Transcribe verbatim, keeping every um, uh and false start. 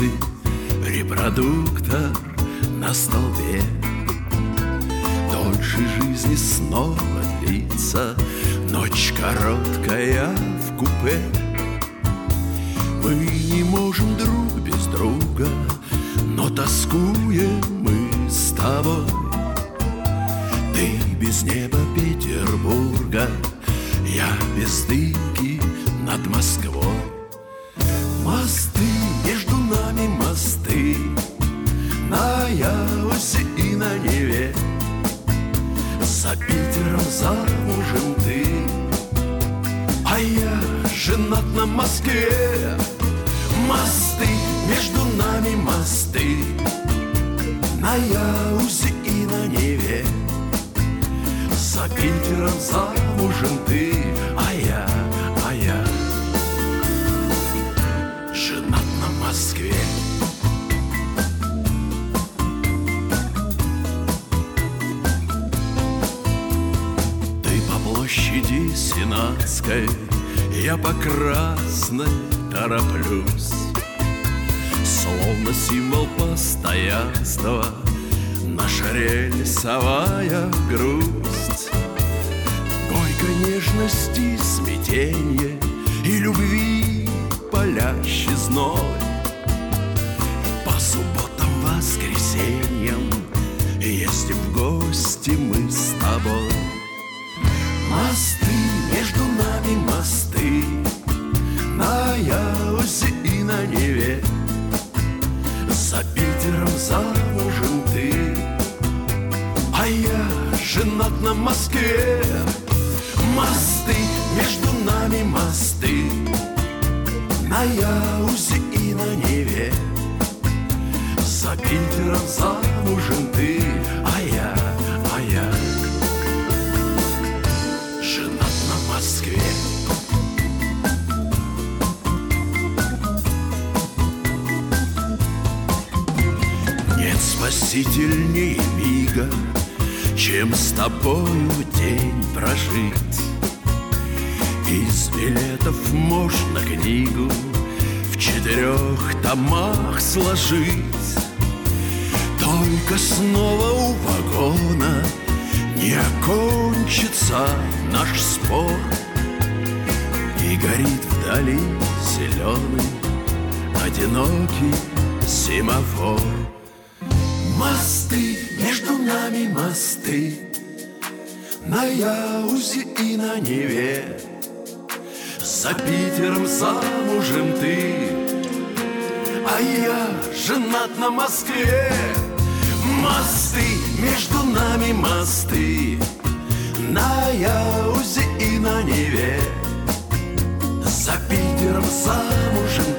часы, репродуктор на столбе. Дольше жизни снова длится ночь короткая в купе. Мы не можем друг без друга, но тоскуем мы с тобой. Ты без неба Петербурга, я без дымки над Москвой. Мосты, между нами мосты, на Яузе и на Неве. За Питером замужем ты, а я женат на Москве. Мосты, между нами мосты, на Яузе и на Неве. За Питером замужем ты, а я, а я женат на Москве. Ты по площади Сенатской, я по Красной тороплюсь, словно символ постоянства, наша рельсовая грусть. Горько нежности, смятенье и любви палящий зной. По субботам, воскресеньям ездим в гости мы с тобой. Мосты, между нами мосты, на Яузе и на Неве. За Питером замужем ты, а я женат на Москве. Мосты, между нами мосты, на Яузе и на Неве. За Питером замужем ты, а я, а я женат на Москве. Нет спасительнее мига, чем с тобою день прожить. Из билетов можно книгу в четырех томах сложить. Только снова у вагона не окончится наш спор, и горит вдали зеленый одинокий семафор. Мосты, между нами мосты, на Яузе и на Неве. За Питером замужем ты, а я женат на Москве. Мосты, между нами мосты, на Яузе и на Неве. За Питером замужем